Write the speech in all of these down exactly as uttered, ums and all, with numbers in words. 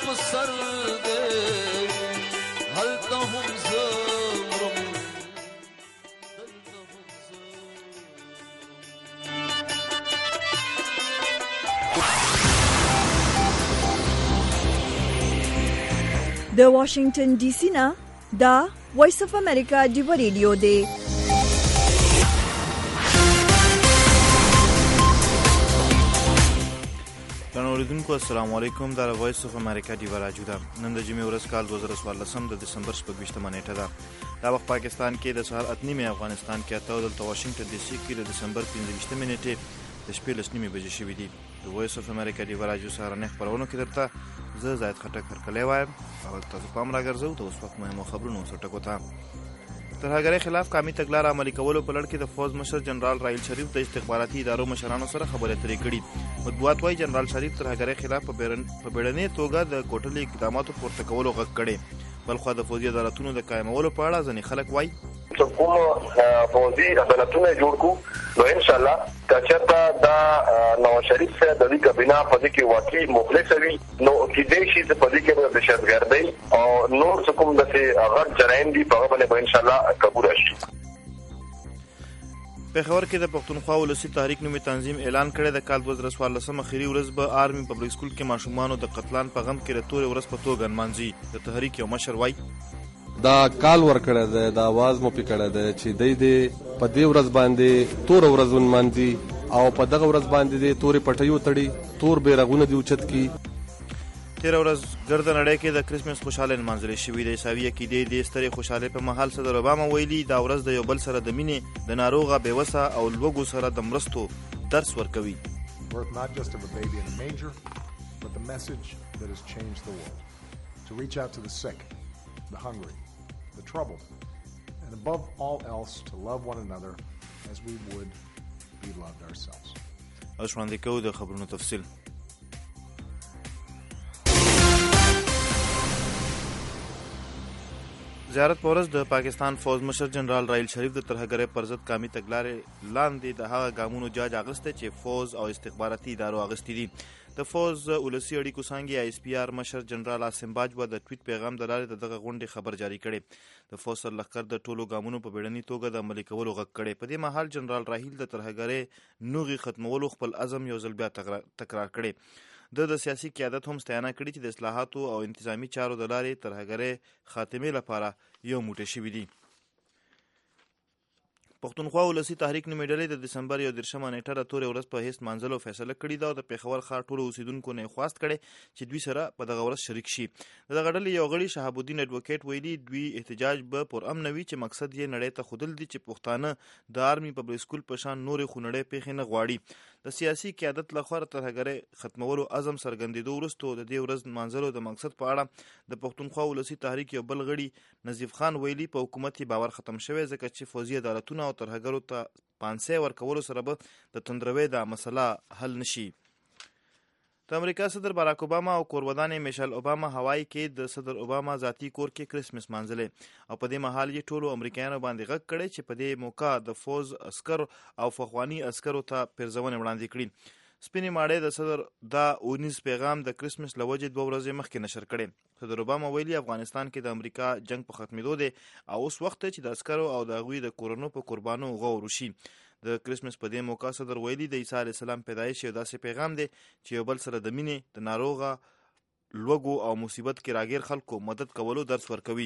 سر دی هلته هم زه مرم د واشنگټن ډي سي نه دا وایس اف امریکا ډیو ریډیو دی. اوریدونکو السلام علیکم. دا وایس اف امریکا ډیو راډیو ده. نن د جمعې ورځ کال دوه زره څوارلسم د دسمبر شپږویشتمه نیټه ده. دا وخت پاکستان کې د سهار اته نیمې، افغانستان کې اته، دلته واشنگټن ډي سي کې د دسمبر پنځه ویشتمې نیټې د شپې لس نیمې بجې شوي دي. د وایس اف امریکا ډیو راډیو سهارنۍ خپرونو کې درته زه زاید خټک هرکلی وایم. اول تاسو پام راګرځو د اوس وخت مهمو خبرونو څټکو ته. ترهګرۍ خلاف قامي تګلاره عملي کولو په لړ کې د فوز مشر جنرال راحیل شریف د استخباراتي ادارو مشرانو سره خبرې اترې کړي. مطبوعات وايي جنرال شریف ترهګرۍ خلاف په بیړنۍ توګه د کوټلي اقداماتو پورته کولو غږ کړي. بلخوا د فوزي عدالتونو د قایمولو په اړه ځینې خلک وايي کوم فوزي عدالتونه جوړ کو نو ان شاء الله کچته دا نواز شریف سره د دې کابینه په دې کې واقعي مخلص وي نو کې دې شي په دې کې د دهشتګردۍ او نور کوم د هغه جرایم دي په باندې ان شاء الله قبول شي. پېښور کې د پښتونخوا ولسي تحریک نومي تنظیم اعلان کړی د کال دوه زره څوارلسم اخري ورځ به آرمي پبلک سکول کې ماشومانو د قتلان په غم کې د تورې ورځ په توګه نمانځي. د تحریک یو مشر وایي دا کال ورکړی دی، دا آواز مو پې کړی دی چې دی دې په دې ورځ باندې توره ورځ ونمانځي او په دغه ورځ باندې دې تورې پټۍ وتړي، تور بیرغونه دې اوچت کړي. تیره ورځ ګرده نړۍ کې د کرسمس خوشحالۍ نمانځل شوي. د عیسوي عقیدې د سترې خوشحالۍ په مهال صدر اوباما ویلي دا ورځ د یو بل سره د مینې، د ناروغه، بېوسه او لوږو سره د مرستو درس ورکوي. the troubled, and above all else to love one another as we would be loved ourselves. اوس وړاندې کوو د خبرونو تفصیل. زیارت په ورځ د پاکستان فوز مشر جنرال راحیل شریف د ترهګرۍ پر ضد قامي تګلارې لاندې د هغه ګامونو جاج اخیستی چې فوز او استخباراتي ادارو اخیستي دي. د فوز ولسي اړیکو څانګې آی اس پي آر مشر جنرال عاصم باجوه د ټویټ پیغام د لارې د دغه غونډې خبر جاری کړی. د فوز سرلښکر د ټولو ګامونو په بیړنۍ توګه د عملي کولو غږ کړی. په دې مهال جنرال راحیل د ترهګرۍ نوغې ختمولو خپل عزم یو ځل بیا تکرار کړی. د د سیاسي قیادت هم ستاینه کړې چې د اصلاحاتو او انتظامی چارو د لارې ترهګرۍ خاتمې لپاره یو موټی شوي دي. پښتونخوا ولسي تحریک نومې ډلې د دسمبر یو دېرشمه نیټه د تورې ورځ په حیث نمانځلو فیصله کړې ده او د پېښور ښار ټولو اوسېدونکو نه یې خواست کړی چې دوی سره په دغه ورځ شریک شي. د دغه ډلې یو غړي شهاب الدین اډوکیټ ویلي دوی احتجاج به پرامن وي چې مقصد یې نړۍ ته ښودل دي چې پښتانه د آرمي پبلک سکول په شان نورې خونړۍ پېښې نه غواړي. د سیاسي قیادت لخوا ترهګرۍ ختمولو عزم څرګندېدو وروسته د دې ورځ نمانځلو د مقصد په اړه د پښتونخوا ولسي تحریک یو بل غړي نظیف خان ویلي په حکومت یې باور ختم شوی ځکه چې فوزي عدالتونه او ترهګرو ته پانسۍ ورکولو سره به د توندروۍ دا مسله حل نشي. د امریکا صدر باراک اوباما او کورودان میشل اوباما هوای کې د صدر اوباما ذاتی کور کې کرسمس مانځلې او په دې مهال یې ټولو امریکایانو باندې غږ کړی چې په دې موقع د فوز عسکر او فخواني عسکرو ته پیرزونې وړاندې کړي. سپینې ماړۍ د صدر دا اونیز پیغام د کرسمس له وجې دوه ورځې مخکې نشر کړی. صدر اوباما ویلي افغانستان کې د امریکا جنگ په ختمېدو دی او اوس وخت دی چې د عسکرو او د هغوی د کورونو په قربانو غور وشي. د کرسمس په دې موقع صدر ویلي د عیسی علیه السلام پیدایش یو داسې پیغام دی چې یو بل سره د مینې، د ناروغه، لوږو او مصیبت کې راګیر خلکو مدد کولو درس ورکوي.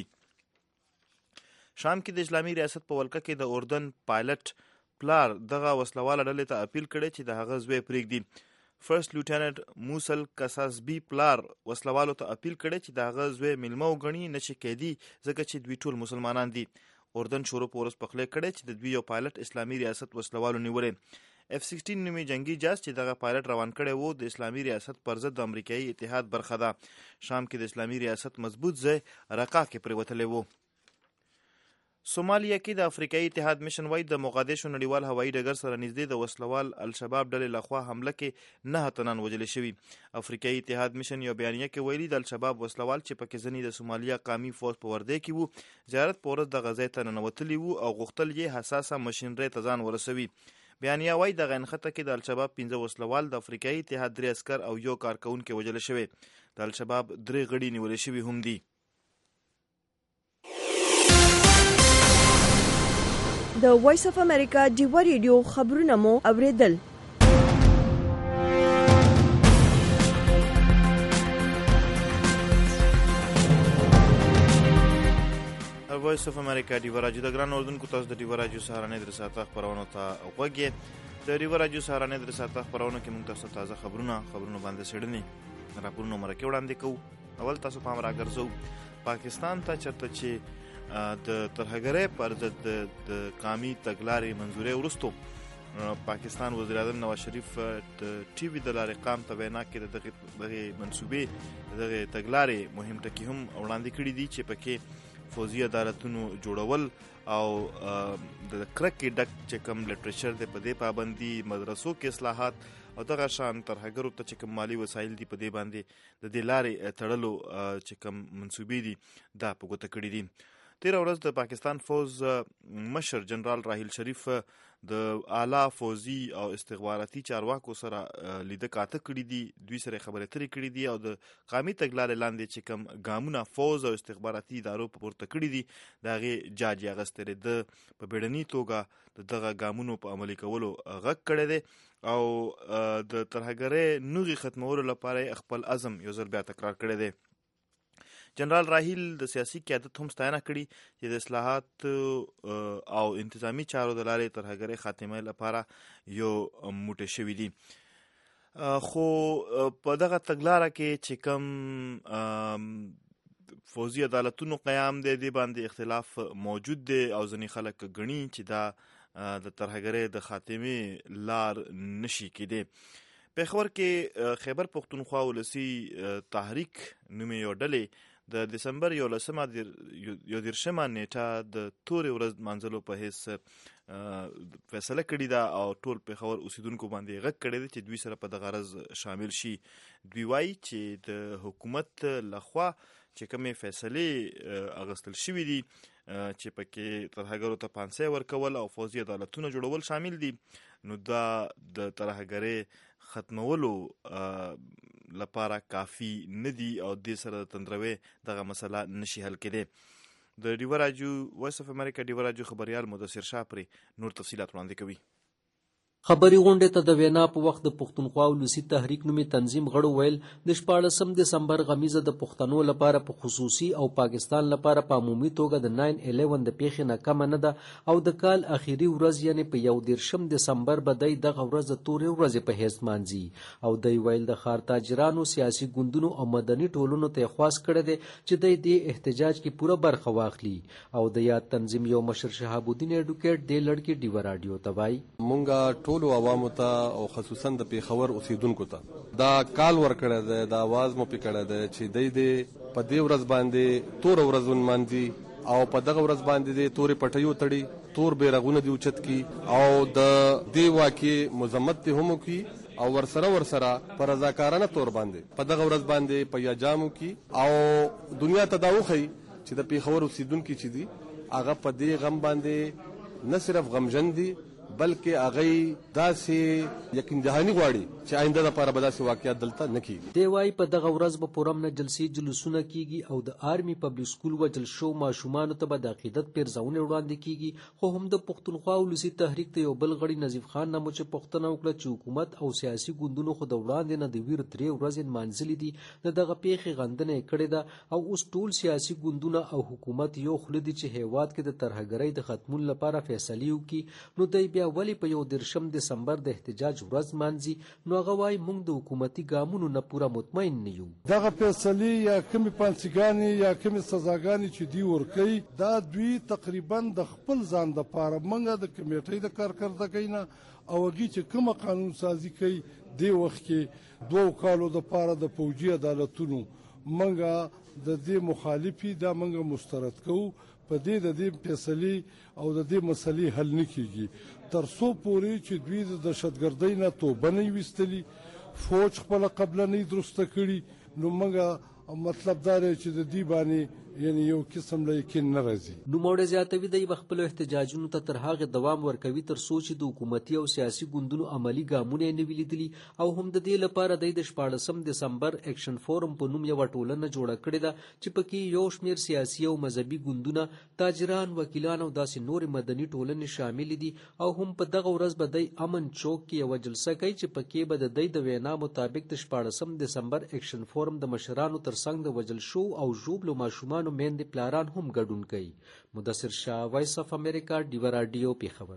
شام کې د اسلامي ریاست په ولکه کې د اردن پایلټ پلار دغه وسلواله ډلې ته اپیل کړی چې د هغه زوی پرېږدي. فرست لیوټننټ موسل کساسبي پلار وسلوالو ته اپیل کړی چې د هغه زوی میلمه وګڼي نه چې قیدي ځکه چې دوی ټول مسلمانان دي. اردن شروع په ورځ پخلی کړی چې د دوی یو پایلټ اسلامي ریاست وسلوالو نیولی. اف سیکسټین نومي جنگي جهاز چې دغه پایلټ روان کړی و د اسلامي ریاست پر ضد د امریکایي اتحاد برخه ده. شام کې د اسلامي ریاست مضبوط ځای رقا کې پرېوتلی و. سومالیا کې د افریقایي اتحاد میشن وايي د موغادیشو نړیوال هوایي ډګر سره نږدې د وسلوال الشباب ډلې لخوا حمله کې نه تنان وژل شوي. افریقایي اتحاد میشن یو بیانیه کې ویلي د الشباب وسلوال چې پکې ځینې د سومالیا قومي فوج په ورده کې وو زیارت په ورځ دغه ځای ته ننوتلي وو او غوښتل یې حساسه مشینرۍ ته ځان ورسوي. بیانیه وایي دغه نښته کې د الشباب پنځه وسلوال د افریقایي اتحاد درې عسکر او یو کارکوونکی وژل شوی. د الشباب درې غړي نیول شوي هم دي. د وایس اف امریکا ډیوا ریډیو خبرونه مو اوریدل. وایس اف امریکا ډیوا راډیو د ګران اردوونکو تاسو د ډیوا راډیو سهارنۍ درې ساعته خپرونو ته غوږ یې. د ډیوا راډیو سهارنۍ درې ساعته خپرونو کې موږ تاسو تازه خبرونه خبرونه باندې څېړنې راپورونه مرکې وړاندې کوو. اول تاسو پام راګرځوو پاکستان ته چېرته چې د ترهګرۍ پر ضد د قامي تګلارې منظورۍ وروستو پاکستان وزیر اعظم نواز شریف د ټي وي د لارې قام ته وینا کې د دغې منصوبې د دغې تګلارې مهم ټکي هم وړاندې کړي دي چې پکې فوزي عدالتونو جوړول او د کرکې ډک چې کوم لټریچر دی په دې پابندي، مدرسو کې اصلاحات او دغه شان ترهګرو ته چې کوم مالي وسایل دي په دې باندې د دې لارې تړلو چې کوم منصوبې دي دا په ګوته کړي دي. تېره ورځ د پاکستان فوز مشر جنرال راحیل شریف د اعلی فوزي او استخباراتي چارواکو سره لیده کاته کړي دي. دوی سره خبرې اترې کړي دي او د قامي تګلارې لاندې چې کوم ګامونه فوز او استخباراتي ادارو په پورته کړي دي د هغې جاج یې اخیستی دی. د په بیړني توګه د دغه ګامونو په عملي کولو غږ کړی دی او د ترهګرۍ نوغې ختمولو لپاره یې خپل عزم یو ځل بیا تکرار کړی دی. جنرال راحیل د سیاسي قیادت هم ستاینه کړي چې د اصلاحات او انتظامی چارو د لارې ترهګرۍ خاتمه لپاره یو موټی شوي دي. خو په دغه تګلاره کې چې کوم فوزي عدالتونو قیام دی دې باندې اختلاف موجود دی او ځینې خلک ګڼي چې دا د ترهګرۍ د خاتمې لار نشي کېدی. پېښور کې خیبر پښتونخوا ولسي تحریک نومې یو ډلې د دسمبر یولسمه یو دېرشمه نیټه د تورې ورځ نمانځلو په حیث فیصله کړې ده او ټول پېښور اوسیدونکو باندې غږ کړی دی چې دوی سره په دغه غرض شامل شي. دوی وایي چې د حکومت لخوا چې کومې فیصلې اخیستل شوي دي چې پکې ترهګرو ته پانسۍ ورکول او فوزي عدالتونه جوړول شامل دي نو دا د ترهګرۍ ختمولو لپاره کافي نه دي او دې سره د تندروې دغه مسله نشي حل کېدی. د ډیوا راډیو وایس اف امریکا ډیوا راډیو خبریال مدثر شاه پرې نور تفصیلات وړاندې کوي. خبري غونډې ته د وینا په وخت د پښتونخوا ولسي تحریک نومي تنظیم غړو ویل د شپاړسم دسمبر غمیزه د پښتنو لپاره په خصوصي او پاکستان لپاره په عمومي توګه د ناین الیون د پیښې نه کمه نه ده او د کال اخیری ورځ یعنی په یو دېرشم دسمبر به دی دغه ورځ د تورې ورځې په حیث مانځي او دی ویل د ښار تاجرانو، سیاسي ګوندونو او مدني ټولنو ته یې خواست کړی دی چې دی دې احتجاج کې پوره برخه واخلي او د یاد تنظیم یو مشر شهاب الدین اډوکیټ دې لړکې ډیوا راډیو ته وایي مونږ ټولو عوامو ته او خصوصا د پېښور اوسیدونکو ته دا کال ورکړی دی، دا آواز مو پې کړی دی چې دی دې په دې ورځ باندې توره ورځ ونمانځي او په دغه ورځ باندې دې تورې پټۍ وتړي، تور بیرغونه دې اوچت کړي او د دې واقعې مذمت دې هم وکړي او ورسره ورسره په رضاکارانه تور باندې په دغه ورځ باندې په یاجام وکړي او دنیا ته دا وښیي چې د پېښور اوسیدونکي چې دي هغه په دې غم باندې نه صرف غمژن دي بلکې هغه داسې یقین جهاني غواړي چې آینده لپاره به داسې واقعیت دلته نه کیږي. دی وایي په دغه ورځ به پوره امنه جلسې جلوسونه کیږي او د آرمي پبلک سکول وجل شو ماشومانو ته به د عقیدت پیرزونې وړاندې کیږي. خو هم د پښتونخوا ولسي تحریک ته یو بل غړي نظیف خان نامو چې پوښتنه وکړه چې حکومت او سیاسي ګوندونو خو د وړاندې نه د ویر درې ورځې نمانځلې دي د دغه پیښې غندنه یې کړې ده او اوس ټول سیاسي ګوندونه او حکومت یو خوله دي چې هیواد کې د ترهګرۍ د ختمولو لپاره فیصلې وکړي. نو دی بیا ولی په یو دېرشم دسمبر د احتجاج ورځ مانځي؟ نو هغه وایي موږ د حکومتي ګامونو نه پوره مطمئن نه یو. دغه فیصلې یا کومې پانسیګانې یا کومې سزاګانې چې دوی ورکوي دا دوی تقریبا د خپل ځان دپاره موږ د کمیټۍ د کارکردګۍ نه او هغوی چې کومه قانون سازي کوي دې وخت کې دوو کالو دپاره د پوجي عدالتونو موږ د دې مخالفي دا موږ مسترد کوو په دې د دې فیصلې او د دې مسلې حل نه کیږي تر څو پورې چې دوی د دهشتګردۍ نه توبه نه وي ویستلي، فوج خپله قبله نه درسته کړي. نو موږ مطلب دا دی چې د دې باندې یعنی یو قسم له یقین نه راځي. نوموړی زیاتوي دی به خپلو احتجاجونو ته تر هغې دوام ورکوي تر څو چې د حکومتي او سیاسي ګوندونو عملي ګامونه یې نه وي لیدلي او هم د دې لپاره دی د شپاړسم دسمبر اکشن فورم په نوم یوه ټولنه جوړه کړې ده چې پکې یو شمېر سیاسي او مذهبي ګوندونه، تاجران، وکیلان او داسې نورې مدني ټولنې شاملې دي او هم په دغه ورځ به دی امن چوک کې یوه جلسه کوي چې پکې به د دی د وینا مطابق د شپاړسم دسمبر اکشن فورم د مشرانو ترڅنګ د وژل شو او ژوبلو ماشومانو میندې پلاران هم ګډون کوي. مدثر شاه، وایس اف امریکا، ډیوه راډیو، پیښور.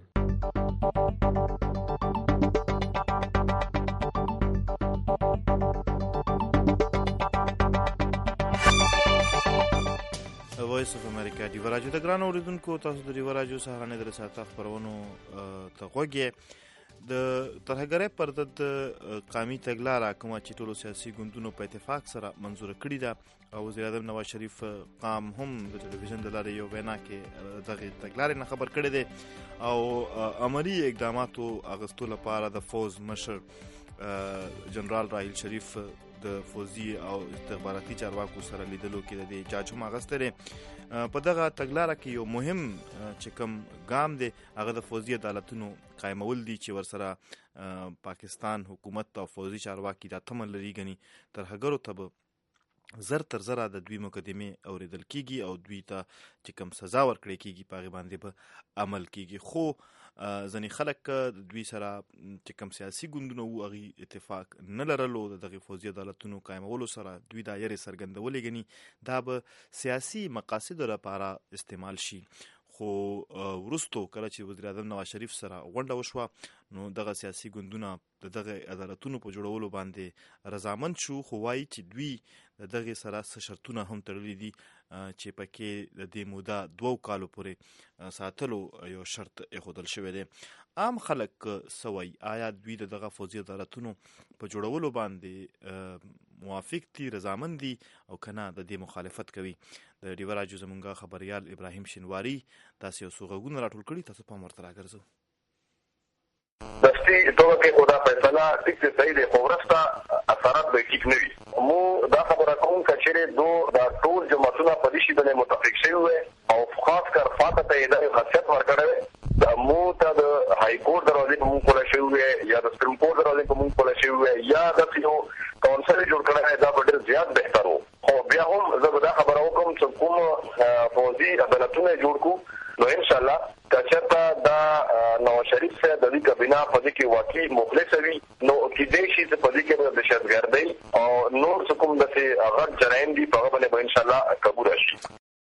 وایس اف امریکا ډیوه راډیو د ګرانو اوریدونکو، تاسو د ډیوه راډیو سهارنۍ د رساته خپرونو ته غوږ یې. د ترهګرۍ پر ضد قامي تګلاره کومه چې ټولو سیاسي ګوندونو په اتفاق سره منظوره کړې ده او وزیر اعظم نواز شریف قام هم د ټلویزیون د لارې یو وینا کې دغې تګلارې نه خبر کړی دی او عملي اقداماتو اخیستو لپاره د فوز مشر جنرال راحیل شریف د فوزي او استخباراتي چارواکو سره لیدلو کې د دې جاج هم اخیستی دی. په دغه تګلاره کې یو مهم چې کوم ګام دی هغه د فوزي عدالتونو قایمول دي چې ورسره پاکستان حکومت او فوزي چارواکي دا تمه لري ګني ترهګرو ته به زر تر زره د دوی مقدمې اوریدل کیږي او دوی ته چې کوم سزا ورکړی کیږي په هغې باندې به عمل کیږي. خو ځینې خلک د دوی سره چې کوم سیاسي ګوندونه وو هغې اتفاق نه لرلو د دغې فوزي عدالتونو قایمولو سره دوی دا یرې څرګندولې ګني دا به سیاسي مقاصدو لپاره استعمال شي. خو وروستو کله چې وزیر اعظم نواز شریف سره غونډه وشوه نو دغه سیاسي ګوندونه د دغه عدالتونو په جوړولو باندې رضامند شو، خو وایي چې دوی د دغې سره څه شرطونه هم تړلي دي چې پکې د دې موده دوو کالو پورې ساتلو یو شرط ایښودل شوی دی. عام خلک څه وایي؟ آیا دوی د دغه فوزي عدالتونو په جوړولو باندې موافق دي، رضامند دي او که نه د دې مخالفت کوي؟ د ډیوه راډیو زموږ خبریال ابراهیم شینواري داسې یو څو غږونه راټول کړي، تاسو پام ورته راګرځو. دستي توګه کې خو دا فیصله ټیک دی، صحیح دی، خو وروسته اثرات به ټیک نه وي. مو دا خبره کوم که چېرې دو دا ټول جماعتونه په دې شي باندې متفق شوي وی او خاص کر فاته ته یې دا خاصیت ورکړی وی دا مو ته د های کورټ دروازې په مونږ کولی شوي وی یا د سپریم کورټ دروازې په مونږ کولی شوي وی یا داسې یو کونسل یې جوړ کړی دا به ډېر زیات بهتر و. خو بیا هم زه به دا خبره وکړم چې کوم فوزي عدالتونه یې جوړ کړو نو انشاءالله که چېرته دا نواز شریف صاحب د دې کابینه په دې کې واقعي مخلصه وي نو کیدای شي چې په دې کې به د دهشتګردۍ او نور څه کوم داسې غټ جرایم دي په هغه باندې به انشاءالله قبول راشي.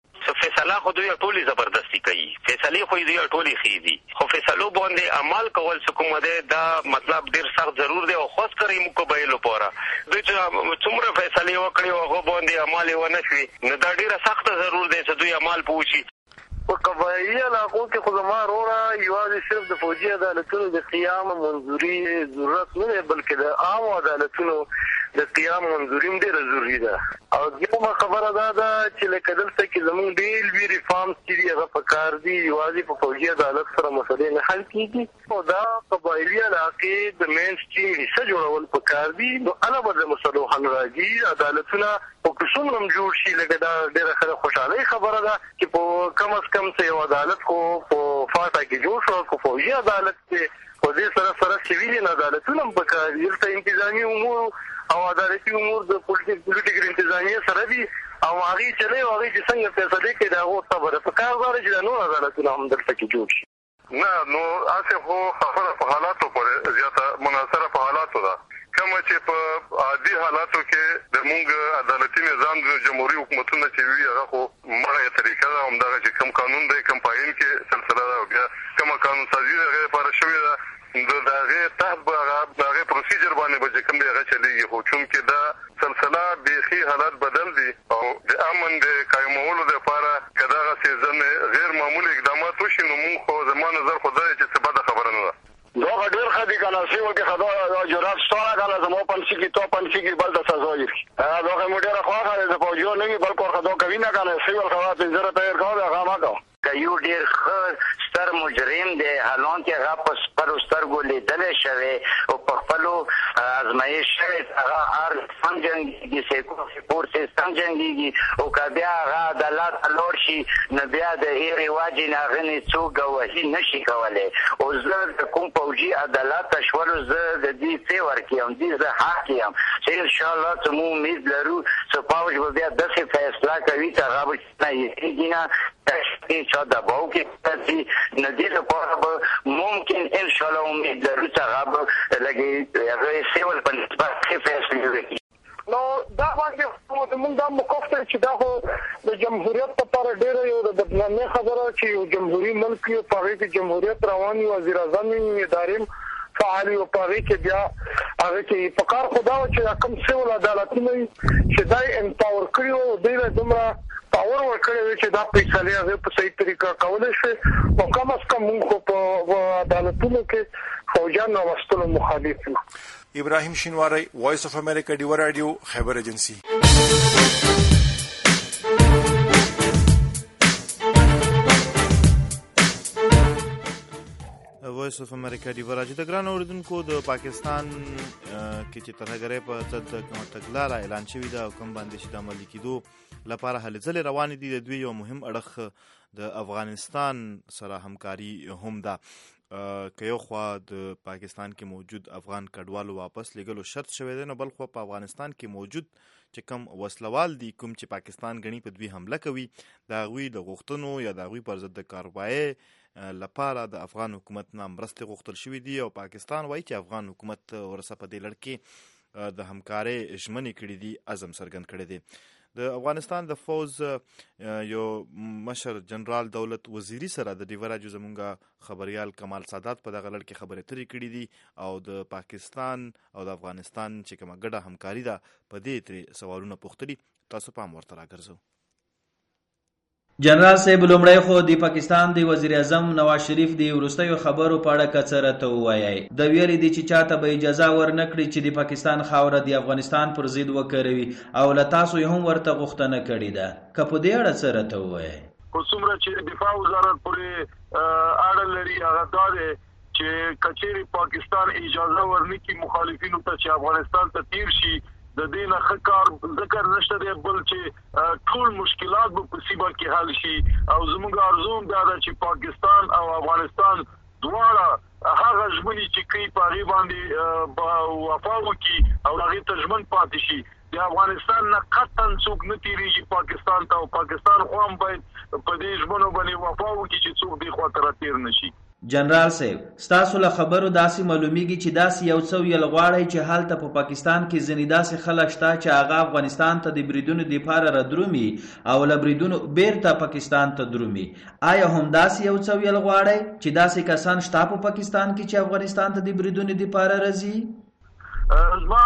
فیصله خو دوی ټولې زبردستي کوي، فیصلې خو دوی ټولې ښې دي، خو فیصلو باندې عمل کول څه کومه دی دا مطلب ډېر سخت ضرور دی او خاص کر یې موږ قبایلو پاره دوی چې څومره فیصلې وکړې او هغه باندې عمل یې ونه شوي نو دا ډېره سخته ضرور دی چې دوی عمل پوه شي. په قبایلي علاقو کې خو زما وروره یوازې صرف د فوجي عدالتونو د قیام منظوري ضرورت نه دی بلکې د عامو عدالتونو د قیام منظوري هم ډېره ضروري ده. او دویمه خبره دا ده چې لکه دلته کې زموږ ډېر لوی ریفارمز چې دي هغه پکار دي یوازې په فوجي عدالت سره مسلې نه حل کېږي او دا قبایلي علاقې د مین سټریم حصه جوړول پکار دي نو هله به د مسلو حل راځي. عدالتونه په څومره هم جوړ شي لکه دا ډېره ښه خوشحالۍ خبره ده چې په کم از کم څه یو عدالت خو په فاټا کې جوړ شو خو فوجي عدالت کې په دې سره سره سیویلین عدالتونه هم پکار دي. دلته انتظامي امور او عدالتي امور د پولیټیکل انتظامیه سره دي او هغې چې نه او هغې چې څنګه فیصلې کوي د هغو خبره پکار ده چې د نور عدالتونه هم دلته کې جوړ شي. نه نو هسې خو خبره په حالاتو پورې زیاته منحصره په حالاتو ده کومه چې په عادي حالاتو کې د مونږ عدالتي نظام د جمهوري حکومتونه چې وي هغه خو مړه طریقه ده همدغه چې کوم قانون دی کوم په عین کې سلسله ده او بیا کومه قانون سازي د هغې لپاره شوې ده د هغې تحت به هغه د هغې پروسیجر باندې به چې کوم دی هغه چلېږي خو چونکې دا سلسله بیخي حالات بدل دي او د امن د قایمولو دپاره که دغسې ځنې غیر معمولي اقدامات وشي نو مونږ خو زما نظر خو دا دی چې څه بده خبره نه ده. دغه ډېر ښه دي که نه سیول کې ښه جرات شته نه که نه زما پنسي کې تو پنسي کې بل ته سزا ویري دغه مو ډېره خوښه دی د فوجیو نه وي بل کور ښه کوي نه که نه سیول ښه پنځه روپۍ ورکوه د هغه مه کوه. که یو ډېر ښه ستر مجرم دی، حالان کې هغه په سپرو سترګو لیدلی شوی او په خپلو ازمایش شوی، هغه هر سم جنګېږي، سیکور سیستم جنګېږي، او که بیا هغه عدالت ته لاړ شي نو بیا د هغې وجې نه هغه نه څوک ګواهي نه شي کولی. او زه د کوم پوځي عدالت ته شولو زه د دې څه ورکړم، دې زه حق یم چې انشاءالله څه مو امید لرو چې پوځ به بیا داسې فیصله کوي چې هغه به نه یېږي نه چا دباو کې راځي. نو دې لپاره به ممکن انشاءالله امید لرو چې هغه به لږې هغه سیول په نسبت ښې فیصلې وکړي. نو دا باندې موږ دا موقف دی چې دا خو د جمهوریت لپاره ډېره یو د بدنامۍ خبره چې یو جمهوري ملک وي، په هغې کې جمهوریت روان وي، وزیر اعظم وي، ادارې فعال وي، او په هغې کې بیا هغې کې په کار خو دا وه چې دا کوم سیول عدالتونه وي چې دا یې امپاور کړي وو، دوی له دومره پاور ورکړی وي چې دا فیصلې هغې په صحیح طریقه کولی شي. او کم از کم موږ خو په عدالتونو کې فوجیان راوستلو مخالف یو. ابراهیم شینواری، وایس اف امریکا، ډیوه راډیو، خیبر ایجنسی. وایس اف امریکا ډیوه راډیو د ګران اوریدونکو، د پاکستان کې چې ترهګرۍ په ضد کومه تګلاره اعلان شوې ده او کوم باندې چې د عملي کېدو لپاره هلې ځلې روانې دي، د دوی یو مهم اړخ د افغانستان سره همکاري هم ده. که یو خوا د پاکستان کې موجود افغان کډوالو واپس لېږلو شرط شوی دی، نو بل خوا په افغانستان کې موجود چې کوم وسلوال دي، کوم چې پاکستان ګڼي په دوی حمله کوي، د هغوی د غوښتنو یا د هغوی پر ضد د کاروایۍ لپاره د افغان حکومت نه مرستې غوښتل شوي دي. او پاکستان وایي چې افغان حکومت ورسه په دې لړ کې د همکارۍ ژمنې کړي دي، عزم څرګند کړی دی. د افغانستان د فوز یو مشر جنرال دولت وزیری سره د ډیوه راډیو زمونږ خبریال کمال سادات په دغه لړ کې خبرې اترې کړي دي، او د پاکستان او د افغانستان چې کومه ګډه همکاري ده په دې ترې سوالونه پوښتلي. تاسو پام ورته راګرځو. جنرال صاحب لومړی خو د پاکستان د وزیر اعظم نواز شریف د وروستیو خبرو په اړه که څه راته ووایئ. د ویلې دي چې چاته به اجازه ورنه کړي چې د پاکستان خاوره د افغانستان پر ضد وکاروي، او له تاسو یې هم ورته غوښتنه کړې ده. که په دې اړه څه راته ووایئ. خو څومره چې دفاع وزارت پورې اړه لري هغه دا دی چې که چیرې پاکستان اجازه ورنه کړي مخالفینو ته چې افغانستان ته تیر شي، د دې نه ښه کار ذکر نشته دی، بل چې ټول مشکلات به په سیمه کې حل شي. او زموږ ارزو هم دا ده چې پاکستان او افغانستان دواړه هغه ژمنې چې کوي په هغې باندې وفا وکړي او هغې ته ژمن پاتې شي. د افغانستان نه قطعا څوک نه تېرېږي پاکستان ته، او پاکستان خو هم باید په دې ژمنو باندې وفا وکړي چې څوک دې خوا ته راتېر نه شي. جنرال صاحب، ستاسو له خبرو داسې معلومیږي چې داسې یو څه ویل غواړئ چې هلته په پاکستان کې ځینې داسې خلک شته چې هغه افغانستان ته د بریدونو دپاره رادرومي او له بریدونو بیرته پاکستان ته درومي. آیا هم داسې یو څه ویل غواړئ چې داسې کسان شته په پاکستان کې چې افغانستان ته د بریدونو دپاره راځي؟ زما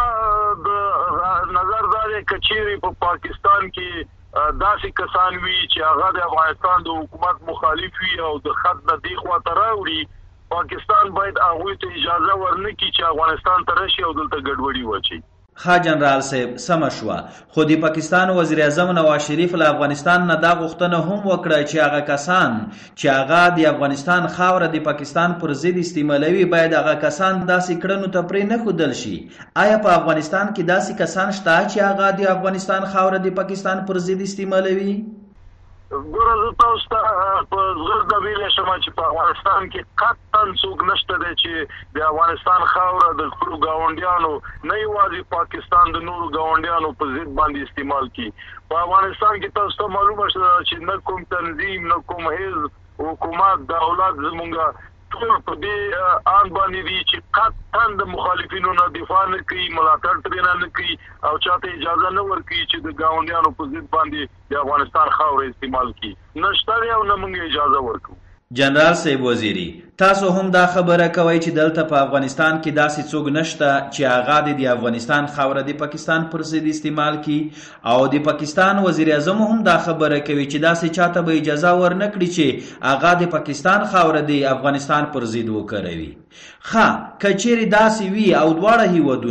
د نظر دا دی که چیرې په پاکستان کې داسې کسان وي چې هغه د افغانستان د حکومت مخالف وي او د خط نه دې خوا ته راوړي، پاکستان باید هغوی ته اجازه ورنه کړي چې افغانستان ته راشي او دلته ګډوډي واچوي. ښه جنرال صاحب، سمه شوه. خو د پاکستان وزیر اعظم نواز شریف له افغانستان نه دا غوښتنه هم وکړه چې هغه کسان چې هغه د افغانستان خاوره د پاکستان پر ضد استعمالوي باید هغه کسان داسې کړنو ته پرې نه ښودل شي. آیا په افغانستان کې داسې کسان شته چې هغه د افغانستان خاوره د پاکستان پر ضد استعمالوي؟ ګوره زه تاسو ته په زغرده ویلی شم چې په افغانستان کې قطعا څوک نشته دی چې د افغانستان خاوره د خپلو ګاونډیانو نه یوازې پاکستان د نورو ګاونډیانو په ضد باندې استعمال کړي. په افغانستان کې تاسو ته معلومه شوه چې نه کوم تنظیم نه کوم حزب حکومت دولت زمونږ ټول په دې آن باندې دي چې قطعا د مخالفینو نه دفاع نه کوي، ملاتړ ترې نه کوي او چاته اجازه نه ورکوي چې د ګاونډیانو په ضد باندې د افغانستان خاوره استعمال کړي. نه شته دی او نه موږ اجازه ورکوو. جنرال صاحب وزیری، تاسو هم دا خبره کوئ چې دلته په افغانستان کې داسې څوک نشته چې هغه د افغانستان خاوره د پاکستان پر ضد استعمال کړي، او د پاکستان وزیر اعظم هم دا خبره کوي چې داسې چاته به اجازه ورنه کړي چې هغه د پاکستان خاوره د افغانستان پر ضد وکاروي. ښه، که چیرې داسې وي او دواړه هیوادونه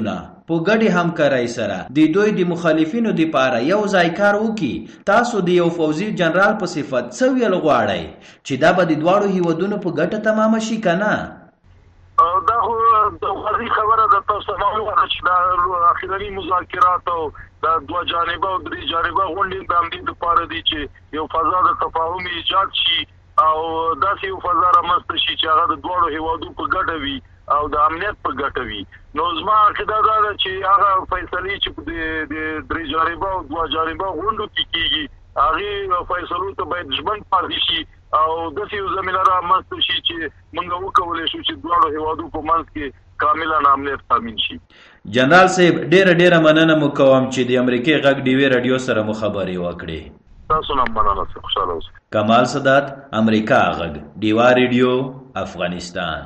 په ګډې همکارۍ سره د دوی د مخالفینو دپاره یو ځای کار وکړي. تاسو د یو پوځي جنرال په صفت څه ویل غواړئ چې دا به د دواړو هیوادونو په ګټه تمامه شي که نه؟ دا خو د واضح خبره ده، تاسو معلومه ده چې دا اخرني مذاکرات او دا دوه جانبه او درې جانبه غونډې د همدې دپاره دي چې یو فضا د تفاهم ایجاد شي او داسې یو فضا رامنځته شي چې هغه د دواړو هیوادو په ګټه وي او د امنیت په ګټه وي. نو زما عقیده دا ده چې هغه فیصلې چې د درې جانبه او دوه جانبه غونډو کې کېږي هغې فیصلو ته باید ژمن پاتې شي او داسې یو زمینه رامنځته شي چې موږ وکولی شو چې دواړو هیوادو په منځ کې کاملا امنیت تامین شي. جنرال صاحب ډیره ډیره مننه مو کوم چې د امریکې غږ ډیوې راډیو سره مو خبرې وکړې. تاسو نه مننه، خوشحاله اوسئ. کمال سادات، امریکا غږ، ډیوا ریډیو، افغانستان.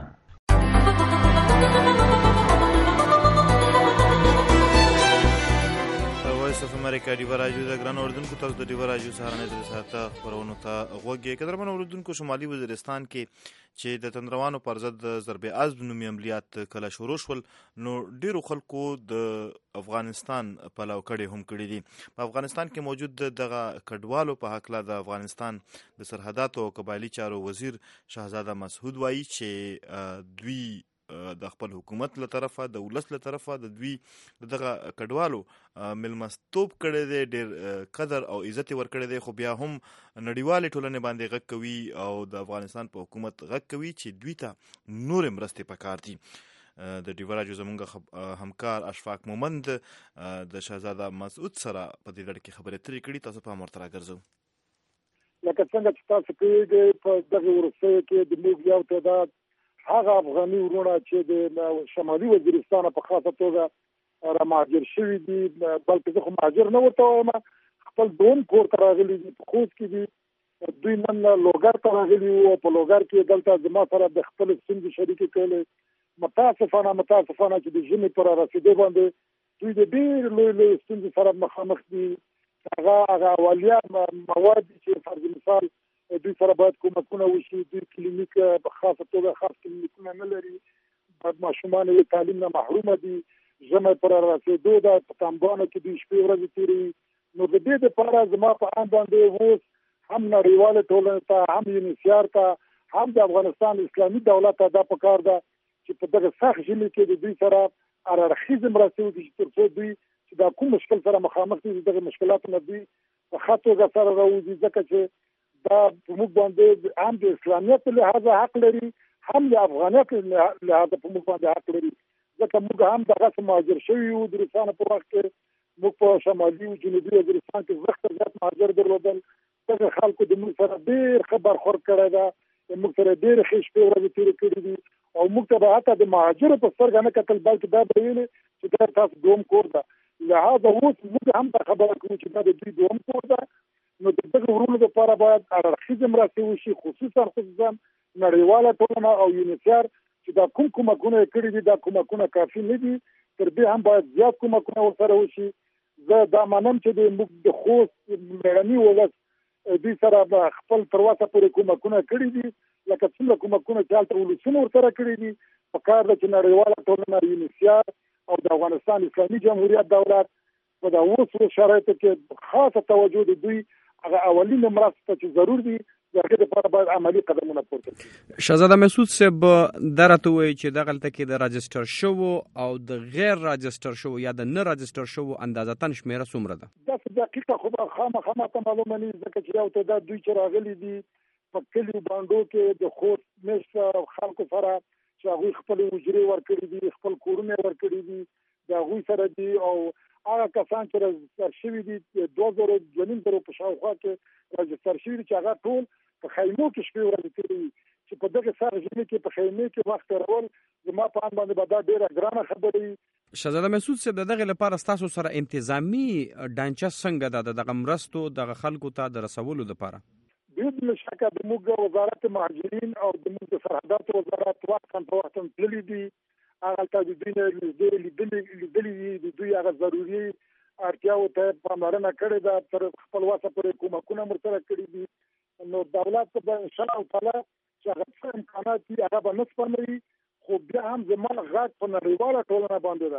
امریکا ډیوا راډیو د ګران اوردونکو تاسو د ډیوا راډیو سهارنۍ د ساعته خبرونو ته غوږ یې. قدرمن اوردونکو، شمالي وزیرستان کې چې د تندروانو پر ضد د ضرب عضب نومي عملیات کله شروع شول، نو ډیرو خلکو د افغانستان پلو کړي هم کړي دي. په افغانستان کې موجود دغه کډوالو په هکله د افغانستان د سرحداتو او قبایلي چارو وزیر شهزاده مسعود وایي چې دوی د خپل حکومت له طرفه، د ولس له طرفه د دوی دغه کډوالو ملمستوب کړی دی، ډېر قدر او عزت یې ورکړی دی، خو بیا هم نړیوالې ټولنې باندې غږ کوي او د افغانستان په حکومت غږ کوي چې دوی ته نورې مرستې پکار دي. د ډیوا راډیو زموږ همکار اشفاق مومند د شهزاده مسعود سره په دې لړ کې خبرې اترې کړي. تاسو په ورته راګرځو. لکه څنګه چې تاسو پوهېږئ، په دغه وروستیو کې د موږ یو تعداد هغه افغاني وروڼه چې د شمالي وزیرستان په خاصه توګه را مهاجر شوي دي، بلکې زه خو مهاجر نه ورته وایم، خپل دوم کور ته راغلي دي، په خوست کې دي. دوی نن لوګر ته راغلي وو او په لوګر کې دلته زما سره د خپل ستونزې شریکې کړلې. متاسفانه متاسفانه چې د ژمي پر رسېدو باندې دوی د ډېر لوی لوی ستونزې سره مخامخ دي. هغه هغه اولیا مواد چې فرض مثال دوی سره باید کومکونه وشي. دوی کلینیک په خاصه توګه خاص کلینیکونه نه لري، ماشومان یې تعلیم نه محرومه دي. ژمی پر رسېدو ده، په تنبانو کې دوی شپې ورځې تېروي. نو د دې دپاره زما په ان باندې اوس هم نړیوالې ټولنې ته، هم یونیسیار ته، هم د افغانستان اسلامي دولت ته دا پکار ده چې په دغه سخت ژمي کې د دوی سره هر اړخیزې مرستې وکړي چې تر څو دوی چې دا کوم مشکل سره مخامخ دي دغه مشکلاتو نه دوی په ښه توګه سره راوځي، ځکه چې دا په موږ باندې هم د اسلامیت لحاظه حق لري، هم د افغانیت لحاظه په موږ باندې حق لري، ځکه موږ هم دغسې مهاجر شوي وو. د روسانو په وخت کې موږ په شمالي او جنوبي وزیرستان کې زښته زیات مهاجر درلودل. دغه خلکو د موږ سره ډېر ښه برخورد کړی ده، موږ سره ډېرې ښې شپې ورځې تېرې کړي دي او موږ ته به حتی د مهاجرو په سترګه نه کتل، بلکې دا به ویلې چې دا تاسو دوم کور ده. لهذا اوس موږ هم دا خبره کوو چې دا د دوی دوم کور ده. نو د دغه ورونو لپاره باید هر اړخیزې مرستې وشي، خصوصا خصوصا نړیواله ټولنه او یونیسیار چې دا کوم کومکونه یې کړي دي دا کومکونه کافي نه دي، تر دې هم باید زیات کومکونه ورسره وشي. زه دا منم چې د موږ د خوست مېړني ولس دوی سره به خپل تر اوسه پورې کومکونه کړي دي، لکه څومره کومکونه چې هلته ولسونه ورسره کړي دي. پکار ده چې نړیواله ټولنه، یونیسیار او د افغانستان اسلامي جمهوریت دولت په دا اوس شرایطو کې خاصه توجه د دوی هغه اولینو مرستو ته چې ضرور دي د هغې دپاره باید عملي قدمونه پورته کړي. شهزاده مسعود صاحب دا راته ووایي چې دغلته کې د راجسټر شوو او د غیر راجسټر شوو یا د نه راجسټر شوو اندازتاً شمېره څومره ده؟ داسې دقیقه خو به خامخا ماته معلومه نه وي، ځکه چې یو تعداد دوی چې راغلي دي په کلیو بانډو کې د خوست میشته خلکو سره چې هغوی خپلې حجرې ورکړي دي، خپل کورونه یې ورکړي دي، د هغوی سره دي. او هغه کسان چې راجستر شوي دي دوه زره دوه نیم زره په شاوخوا کې راجستر شوي دي چې هغه ټول په خیمو کې شپې ورځې تېروي، چې په دغه سخت ژمي کې په خیمې کې وخت تېرول زما په اند باندې به دا ډېره ګرانه خبره وي. شهزاده مسعود صاحب د دغې لپاره ستاسو سره انتظامي ډانچه څنګه ده د دغه مرستو دغه خلکو ته د رسولو دپاره؟ بدون شکه د موږ وزارت مهاجرین او د موږ د سرحداتو وزارت وختا په وخت تللي دي، هغلته د دوی نه نږدې لیدلي دي، د دوی هغه ضروري اړتیاوو ته پاملرنه کړې ده، تر خپل وسه پورې کومکونه ورسره کړي دي. نو دولت به انشاءالله تعالی چې هغه څه امکانات دي هغه به نه سپموي، خو بیا هم زما غږ په نړیواله ټولنه باندې ده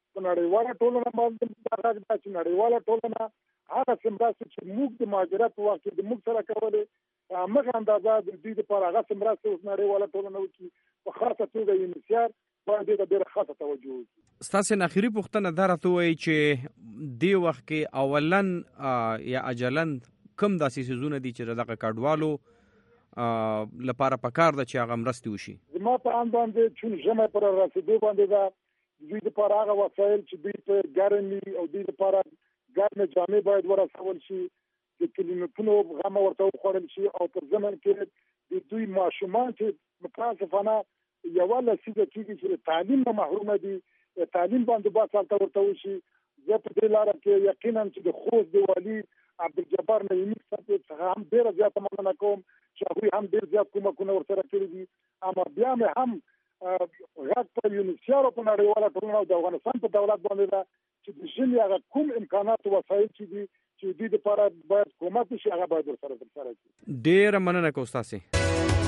په نړیواله ټولنه باندې هغه د چې نړیواله ټولنه هغه سمراسته چې موږ د مهاجرت په وخت د موږ سره کولې هغه اندازه د دې لپاره هغه سمراسته اوس نړیواله ټولنه وکړي په خاصه توګه یونیسیار باید د ډېر خاصه توجه وکړي. ستاسو اخیری پوښتنه دا راته وایي چې دی وخت کې اولن یا اجلن کم داسې سيزونه دي چې دغه کډوالو لپاره پکار ده چې هغه مرستې وشي؟ زما په اند باندې چې ژمه پر رسیدو باندې دا دوی لپاره هغه وسایل چې دوی په ګرمي او دوی لپاره ګرمه جامې باید ورسول شي، د کلینیکونو غم ورته وخوړل شي او په ځمن کې د دوی ماشومان چې متاسفانه یو لسیده کېږي چې تعلیم نه محروم دي، تعلیم باندې با څالته ورته وشي. زه په دې لاره کې یقینا چې د خوست د والي عبدالجبار نعیمي صاحب څخه هم ډېره زیاته مننه کوم چې هغوی هم ډېر زیات کومکونه ورسره کړي دي. اما بیا مې هم غږ په یونیسیارو په نړیواله ټولنه او د افغانستان په دولت باندې ده چې د ژمي هغه کوم امکانات او وسایل چې دي چې دوی دپاره باید کومک وشي هغه باید ورسره ترسره کړي. ډېره مننه کوم ستاسې.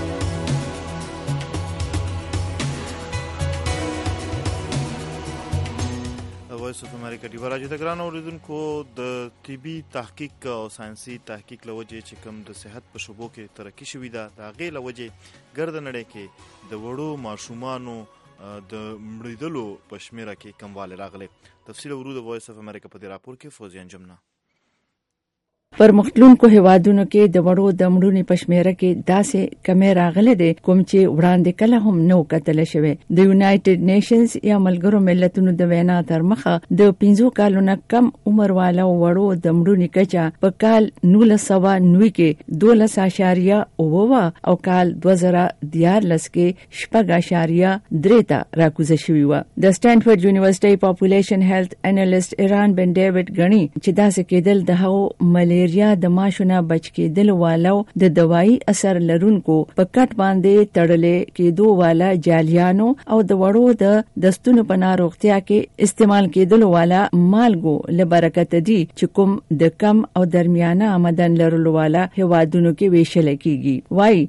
وایس اف امریکا ډیو راځي د ګران اوریدونکو د طبي تحقیق او ساينسي تحقیق لوجه چې کوم د صحت په شوبو کې ترقی شوې ده دا غي لوجه ګرد نړۍ کې د وړو ماشومانو د مړیدلو په شمیره کې کمواله راغله. تفصیل ورو د وایس اف امریکا په راپور کې فوزیان جمنا. پر مختلونکو هوادونو کې د وړو د مړونې په شمیره کې داسې کمې راغلي دي کوم چې وړاندې کله هم نو کتل شوی. د یونایټډ نیشنز یا ملګرو ملتونو د وینا تر مخه د پنځو کالو نه کم عمر والو وړو د مړونې کچا په کال نولس سوه نوي کې دولس اشاریه اوه او کال دوه زره دیارلس کې شپږ اشاریه درې ته راکوزه شوی و. د سټانفورد یونیورسيټي پاپولیشن هیلث انالیست ایران بن ډیوډ غنی چې داسې کېدل د هغو ملي یا د ماشونه بچ کېدل والو د دوايي اثر لرونکو په کټ باندې تړلې کېدو والا جالیانو او د وړو د دستونو په ناروغتیا کې استعمال کېدل والا مالګو لبرکت دي چې کوم د کم او درمیانه آمدن لرلو والا هوادونو کې ویشل کېږي. وای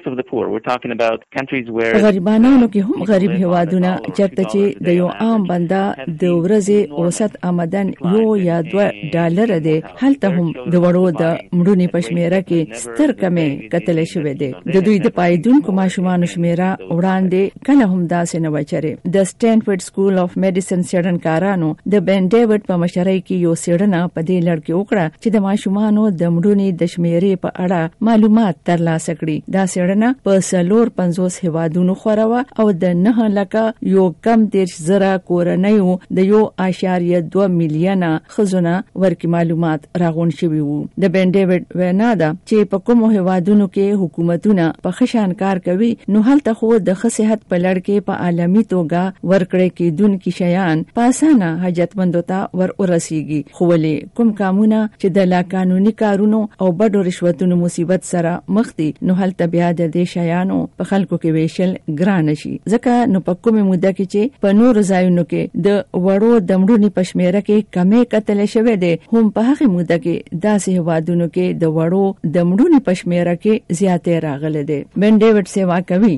غریبانو کې هم غریب هوادونه چرته چې د یو عام بنده د ورځې اوسط آمدن یو یا دوه ډالر دی هلته هم د وړو د مړونې په شمیره کې ستر کمې کتل شوې ده. د دوی د پایدونکو ماشومانو شمیره وړاندې کله هم داسې نه وچره. د سټانفورد سکول اف میډیسن څېړنکارانو د بن ډیوډ په مشرۍ کې یو څېړنه په دې لړ کې وکړه چې د ماشومانو د مړونې د شمیرې په اړه معلومات ترلاسه کړي. دا څېړنه په څلور پنځوس هیوادونو خوره او د نه لکه یو کم دیرش زره کورنیو د یو اشاریه دوه میلیونه خزونه ورکې معلومات راغون شوي. د بن ډیوډ وینا ده چې په کومو هوادونو کې حکومتونه په خشان کار کوي نو هلته خو د صحت په لړ کې په عالمي توګه ورکړې کېدونکي شیان په اسانه حاجتمندو ته ور ورسیږي. خو ولې کوم کارونه چې د لا قانوني کارونو او بډو رشوتونو مصیبت سره مخ دي نو هلته بیا د دې شیانو په خلکو کې ویشل ګران شي. ځکه نو په کومه موده کې چې په نور ځایونو کې د وړو د مړونې په شمیره کې کمې کتل شوې ده هم په هغه موده کې داسې هوادونو کې د وړو د مړونې په شمیره کې زیاتې راغلي دي. بن ډیوډ سیوا کوي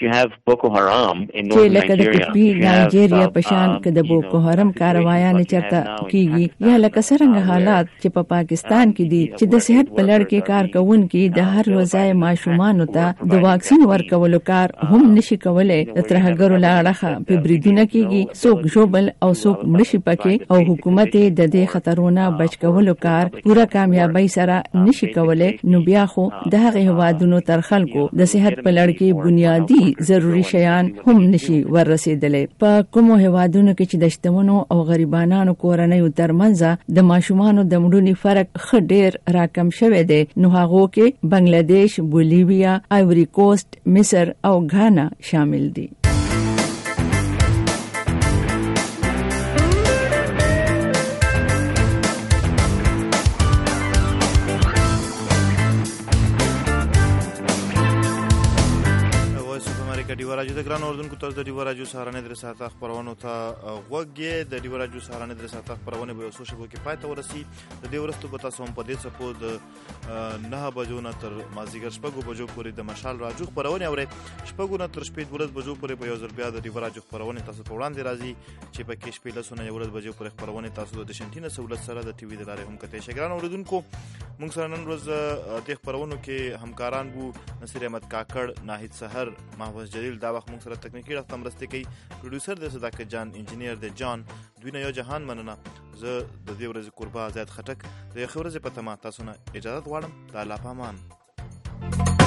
چې لکه د قطبي نایجیریا په شان کې د بوکو حرام کاروایان چرته کیږي یا لکه څنګه حالات چې په پاکستان کې دي چې د صحت په لړ کې کار کوونکي د هر روزای ماشومانو ته د واکسین ورکولو کار هم نشي کولای. د ترهګرو لاړه په بریدونه کېږي څوک جوبل او څوک مړشي پکې او حکومت د دې خطرونو بچ کولو کار پورا کامیابی سره نشي کولای. نو بیا خو د هغه هوادونو تر خلکو د صحت په لړ کې بنیادی ضروری شیان هم نشي ورسېدلې. په کومو هوادونو کې چې د شتمنو او غریبانو کورنیو ترمنځ د ماشومانو د مړونې فرق خډیر راکم شوی دی نو هغه کې بنگلاديش، بولیویا، آیوري کوست، مصر او غانا شامل دي. ډیوه راډیو د ګران اردوونکو تاسو د ډیوه راډیو سهارنۍ درې ساعته خپرونو ته غوږ یې. د ډیوه راډیو سهارنۍ درې ساعته خپرونې به یو څو شېبو کې پای ته ورسي. د دې وروسته به تاسو هم په دې څپو د نهه بجو نه تر مازدیګر شپږو بجو پورې د مشال راډیو خپرونې اورئ. شپږو نه تر شپې دولس بجو پورې به یو ځل بیا د ډیوه راډیو خپرونې تاسو په وړاندې راځي چې پکې شپې لسو نه یولس بجو پورې خپرونې تاسو د شنټي نه سهولت سره د ټي وي د لارې هم کتئ شئ. ګران اورېدونکو، موږ سره نن ورځ دې خپرونو کې همکاران بو نصیر احمد کاکړ، ناهید سحر، محفوظ جلیل دا وخت موږ سره تکنیکی رخت مرسته کوي. پروډوسر د صداقت جان، انجینیر د جان، دوی نه یو جهان مننه. زه د دې ورځې قربا زید خټک د یو ورځې په تمه تاسو نه اجازه غواړم. د الله په امان.